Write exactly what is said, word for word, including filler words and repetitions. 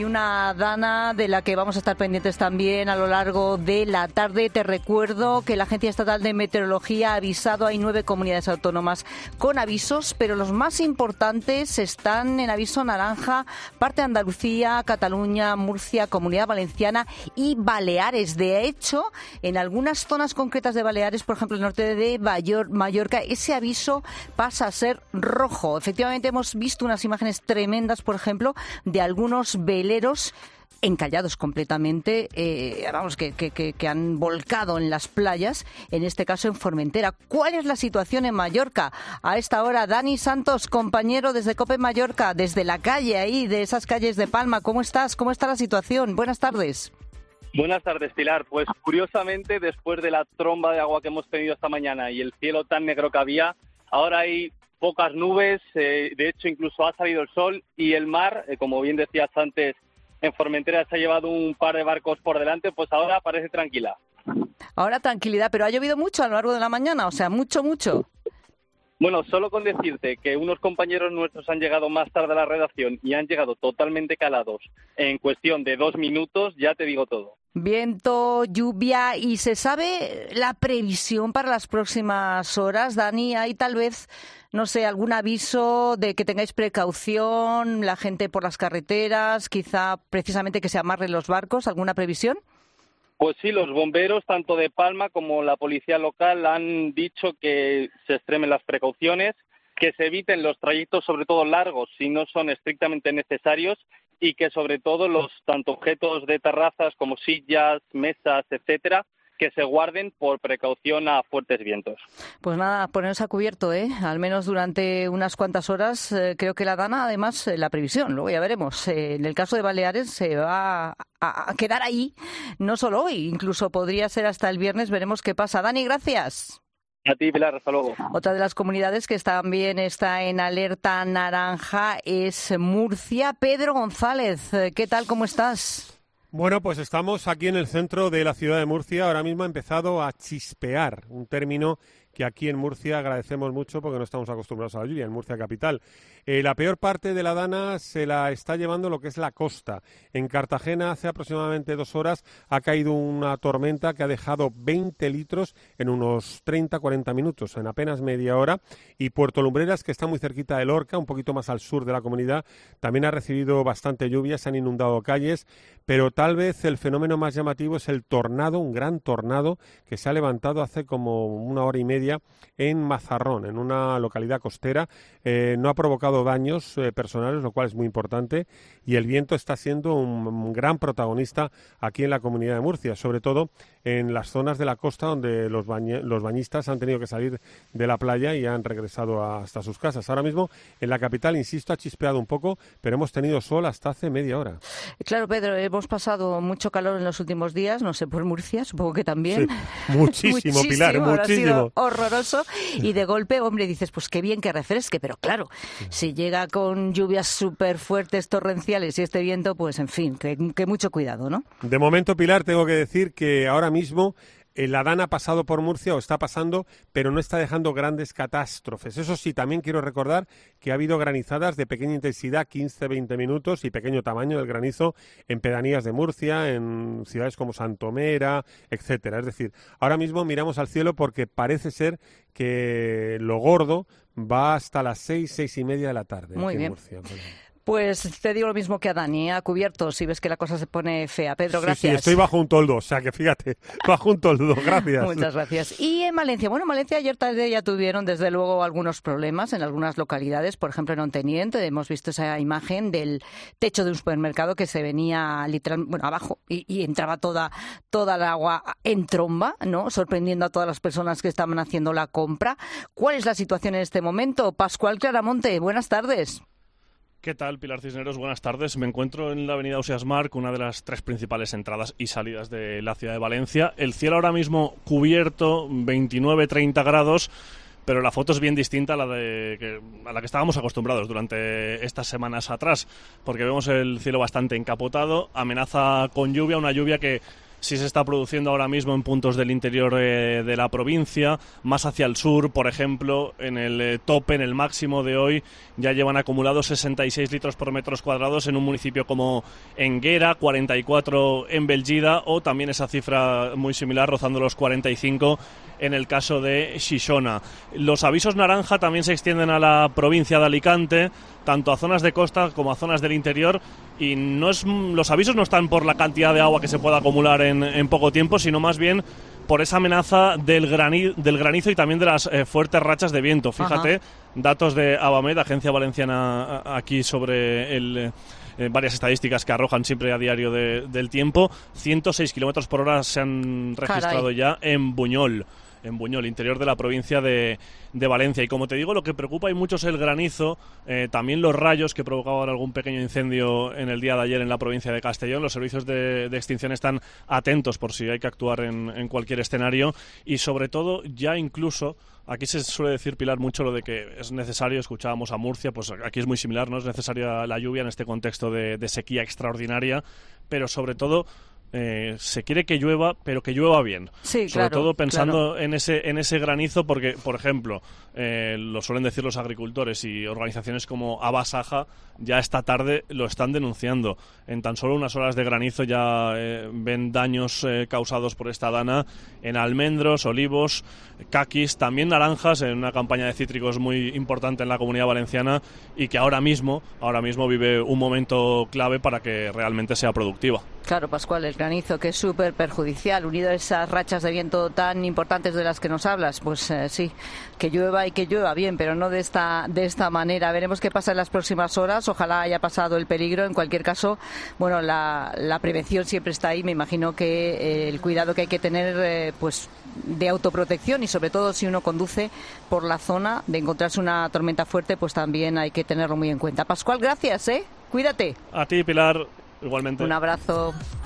Una dana de la que vamos a estar pendientes también a lo largo de la tarde. Te recuerdo que la Agencia Estatal de Meteorología ha avisado, hay nueve comunidades autónomas con avisos, pero los más importantes están en aviso naranja, parte de Andalucía, Cataluña, Murcia, Comunidad Valenciana y Baleares. De hecho, en algunas zonas concretas de Baleares, por ejemplo el norte de Mallorca, ese aviso pasa a ser rojo. Efectivamente hemos visto unas imágenes tremendas, por ejemplo, de algunos veleros encallados completamente, eh, vamos, que, que, que han volcado en las playas, en este caso en Formentera. ¿Cuál es la situación en Mallorca? A esta hora, Dani Santos, compañero desde COPE Mallorca, desde la calle ahí, de esas calles de Palma. ¿Cómo estás? ¿Cómo está la situación? Buenas tardes. Buenas tardes, Pilar. Pues curiosamente, después de la tromba de agua que hemos tenido esta mañana y el cielo tan negro que había, ahora hay pocas nubes, eh, de hecho incluso ha salido el sol y el mar, eh, como bien decías antes, en Formentera se ha llevado un par de barcos por delante, pues ahora parece tranquila. Ahora tranquilidad, pero ha llovido mucho a lo largo de la mañana, o sea, mucho, mucho. Bueno, solo con decirte que unos compañeros nuestros han llegado más tarde a la redacción y han llegado totalmente calados en cuestión de dos minutos, ya te digo todo. Viento, lluvia, ¿y se sabe la previsión para las próximas horas, Dani? ¿Hay tal vez, no sé, algún aviso de que tengáis precaución, la gente por las carreteras, quizá precisamente que se amarren los barcos? ¿Alguna previsión? Pues sí, los bomberos, tanto de Palma como la policía local, han dicho que se extremen las precauciones, que se eviten los trayectos, sobre todo largos, si no son estrictamente necesarios, y que sobre todo los tanto objetos de terrazas como sillas, mesas, etcétera, que se guarden por precaución a fuertes vientos. Pues nada, poneros a cubierto, ¿eh? Al menos durante unas cuantas horas. Eh, creo que la dana, además, eh, la previsión, luego ya veremos. Eh, en el caso de Baleares se va a, a quedar ahí, no solo hoy, incluso podría ser hasta el viernes, veremos qué pasa. Dani, gracias. A ti, Pilar, hasta luego. Otra de las comunidades que también está en alerta naranja es Murcia. Pedro González, ¿qué tal? ¿Cómo estás? Bueno, pues estamos aquí en el centro de la ciudad de Murcia. Ahora mismo ha empezado a chispear, un término que aquí en Murcia agradecemos mucho porque no estamos acostumbrados a la lluvia, en Murcia capital. Eh, la peor parte de la dana se la está llevando lo que es la costa. En Cartagena hace aproximadamente dos horas ha caído una tormenta que ha dejado veinte litros en unos treinta a cuarenta minutos, en apenas media hora. Y Puerto Lumbreras, que está muy cerquita de Lorca, un poquito más al sur de la comunidad, también ha recibido bastante lluvia, se han inundado calles, pero tal vez el fenómeno más llamativo es el tornado, un gran tornado que se ha levantado hace como una hora y media en Mazarrón, en una localidad costera. Eh, no ha provocado daños eh, personales, lo cual es muy importante, y el viento está siendo un, un gran protagonista aquí en la comunidad de Murcia, sobre todo en las zonas de la costa donde los, bañe, los bañistas han tenido que salir de la playa y han regresado a, hasta sus casas. Ahora mismo en la capital, insisto, ha chispeado un poco, pero hemos tenido sol hasta hace media hora. Claro, Pedro, hemos pasado mucho calor en los últimos días, no sé, por Murcia, supongo que también. Sí, muchísimo, muchísimo, Pilar, muchísimo. Horroroso, y de golpe, hombre, dices, pues qué bien que refresque, pero claro, si llega con lluvias súper fuertes, torrenciales y este viento, pues en fin, que, que mucho cuidado, ¿no? De momento, Pilar, tengo que decir que ahora mismo la dana ha pasado por Murcia o está pasando, pero no está dejando grandes catástrofes. Eso sí, también quiero recordar que ha habido granizadas de pequeña intensidad, quince a veinte minutos, y pequeño tamaño del granizo en pedanías de Murcia, en ciudades como Santomera, etcétera. Es decir, ahora mismo miramos al cielo porque parece ser que lo gordo va hasta las seis, seis y media de la tarde. Muy aquí bien. En Murcia. Bueno. Pues te digo lo mismo que a Dani, a cubierto, si ves que la cosa se pone fea. Pedro, gracias. Sí, sí, estoy bajo un toldo, o sea que fíjate, bajo un toldo, gracias. Muchas gracias. Y en Valencia, bueno, en Valencia ayer tarde ya tuvieron desde luego algunos problemas en algunas localidades, por ejemplo en Onteniente, hemos visto esa imagen del techo de un supermercado que se venía literal, bueno, abajo y, y entraba toda, toda el agua en tromba, ¿no? Sorprendiendo a todas las personas que estaban haciendo la compra. ¿Cuál es la situación en este momento? Pascual Claramonte, buenas tardes. ¿Qué tal, Pilar Cisneros? Buenas tardes. Me encuentro en la avenida Ausiàs Marc, una de las tres principales entradas y salidas de la ciudad de Valencia. El cielo ahora mismo cubierto, veintinueve a treinta grados, pero la foto es bien distinta a la, de, que, a la que estábamos acostumbrados durante estas semanas atrás, porque vemos el cielo bastante encapotado, amenaza con lluvia, una lluvia que sí se está produciendo ahora mismo en puntos del interior eh, de la provincia, más hacia el sur, por ejemplo, en el eh, tope, en el máximo de hoy, ya llevan acumulados sesenta y seis litros por metros cuadrados en un municipio como Enguera, cuarenta y cuatro en Belgida, o también esa cifra muy similar, rozando los cuarenta y cinco en el caso de Xixona. Los avisos naranja también se extienden a la provincia de Alicante, tanto a zonas de costa como a zonas del interior, y no es, los avisos no están por la cantidad de agua que se pueda acumular en, en poco tiempo, sino más bien por esa amenaza del, grani, del granizo y también de las eh, fuertes rachas de viento. Fíjate, ajá, datos de Abamed, Agencia Valenciana, aquí sobre el... Eh, varias estadísticas que arrojan siempre a diario de, del tiempo. ciento seis kilómetros por hora se han registrado Caray. ya en Buñol, en Buñol, interior de la provincia de, de Valencia. Y como te digo, lo que preocupa y mucho es el granizo, eh, también los rayos que provocaban algún pequeño incendio en el día de ayer en la provincia de Castellón. Los servicios de, de extinción están atentos por si hay que actuar en, en cualquier escenario, y sobre todo ya incluso... Aquí se suele decir, Pilar, mucho lo de que es necesario, escuchábamos a Murcia, pues aquí es muy similar, ¿no? Es necesaria la lluvia en este contexto de, de sequía extraordinaria, pero sobre todo eh, se quiere que llueva, pero que llueva bien. Sí, sobre claro, todo pensando claro. en ese en ese granizo, porque, por ejemplo, eh, lo suelen decir los agricultores y organizaciones como Abasaja, ya esta tarde lo están denunciando. En tan solo unas horas de granizo ya eh, ven daños eh, causados por esta dana en almendros, olivos, caquis, también naranjas, en una campaña de cítricos muy importante en la Comunidad Valenciana, y que ahora mismo, ahora mismo vive un momento clave para que realmente sea productiva. Claro, Pascual, el granizo, que es súper perjudicial, unido a esas rachas de viento tan importantes de las que nos hablas, pues eh, sí, que llueva y que llueva bien, pero no de esta de esta manera. Veremos qué pasa en las próximas horas, ojalá haya pasado el peligro. En cualquier caso, bueno, la, la prevención siempre está ahí. Me imagino que eh, el cuidado que hay que tener, eh, pues de autoprotección, y sobre todo si uno conduce por la zona, de encontrarse una tormenta fuerte, pues también hay que tenerlo muy en cuenta. Pascual, gracias, ¿eh? Cuídate. A ti, Pilar. Igualmente. Un abrazo.